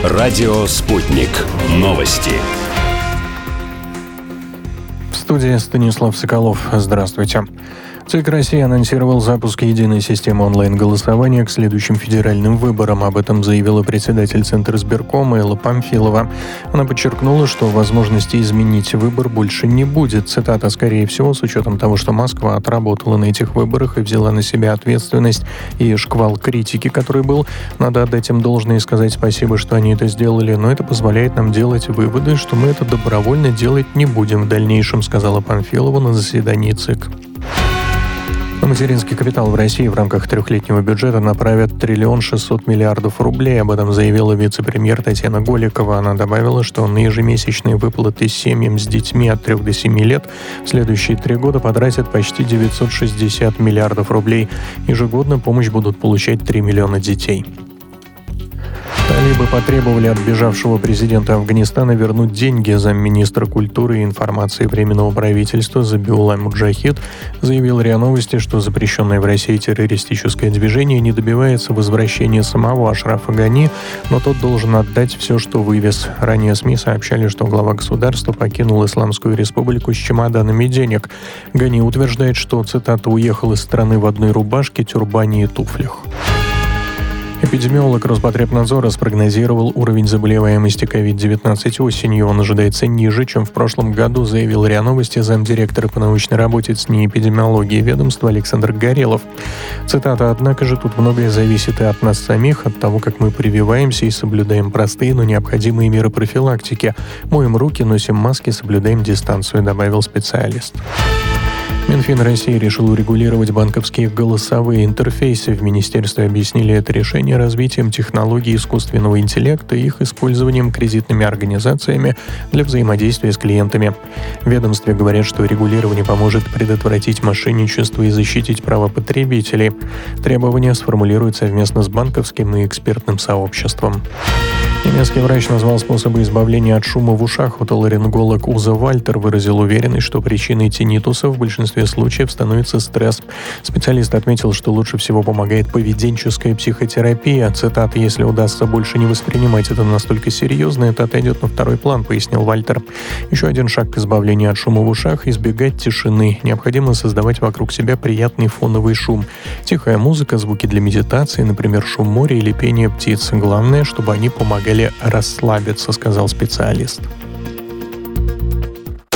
Радио «Спутник». Новости. В студии Станислав Соколов. Здравствуйте. ЦИК России анонсировал запуск единой системы онлайн-голосования к следующим федеральным выборам. Об этом заявила председатель Центра избиркома Элла Памфилова. Она подчеркнула, что возможности изменить выбор больше не будет. Цитата: «Скорее всего, с учетом того, что Москва отработала на этих выборах и взяла на себя ответственность и шквал критики, который был, надо отдать им должное и сказать спасибо, что они это сделали, но это позволяет нам делать выводы, что мы это добровольно делать не будем в дальнейшем», сказала Памфилова на заседании ЦИК. Материнский капитал в России в рамках трехлетнего бюджета направят 1 600 000 000 рублей. Об этом заявила вице-премьер Татьяна Голикова. Она добавила, что на ежемесячные выплаты семьям с детьми от 3 до 7 лет в следующие 3 года потратят почти 960 миллиардов рублей. Ежегодно помощь будут получать 3 миллиона детей. Талибы потребовали от бежавшего президента Афганистана вернуть деньги. Замминистра культуры и информации Временного правительства Забиулла Муджахид заявил РИА Новости, что запрещенное в России террористическое движение не добивается возвращения самого Ашрафа Гани, но тот должен отдать все, что вывез. Ранее СМИ сообщали, что глава государства покинул Исламскую республику с чемоданами денег. Гани утверждает, что, цитата, «уехал из страны в одной рубашке, тюрбане и туфлях». Эпидемиолог Роспотребнадзора спрогнозировал уровень заболеваемости COVID-19 осенью. Он ожидается ниже, чем в прошлом году, заявил РИА Новости замдиректора по научной работе с эпидемиологии ведомства Александр Горелов. Цитата: «Однако же тут многое зависит и от нас самих, от того, как мы прививаемся и соблюдаем простые, но необходимые меры профилактики. Моем руки, носим маски, соблюдаем дистанцию», добавил специалист. Минфин России решил урегулировать банковские голосовые интерфейсы. В министерстве объяснили это решение развитием технологий искусственного интеллекта и их использованием кредитными организациями для взаимодействия с клиентами. В ведомстве говорят, что регулирование поможет предотвратить мошенничество и защитить права потребителей. Требования сформулируют совместно с банковским и экспертным сообществом. Немецкий врач назвал способы избавления от шума в ушах. Отоларинголог Уза Вальтер выразил уверенность, что причиной тиннитуса в большинстве случаев становится стресс. Специалист отметил, что лучше всего помогает поведенческая психотерапия. Цитата: «Если удастся больше не воспринимать это настолько серьезно, это отойдет на второй план», пояснил Вальтер. Еще один шаг к избавлению от шума в ушах – избегать тишины. Необходимо создавать вокруг себя приятный фоновый шум. Тихая музыка, звуки для медитации, например, шум моря или пение птиц. Главное, чтобы они помогали расслабиться, сказал специалист.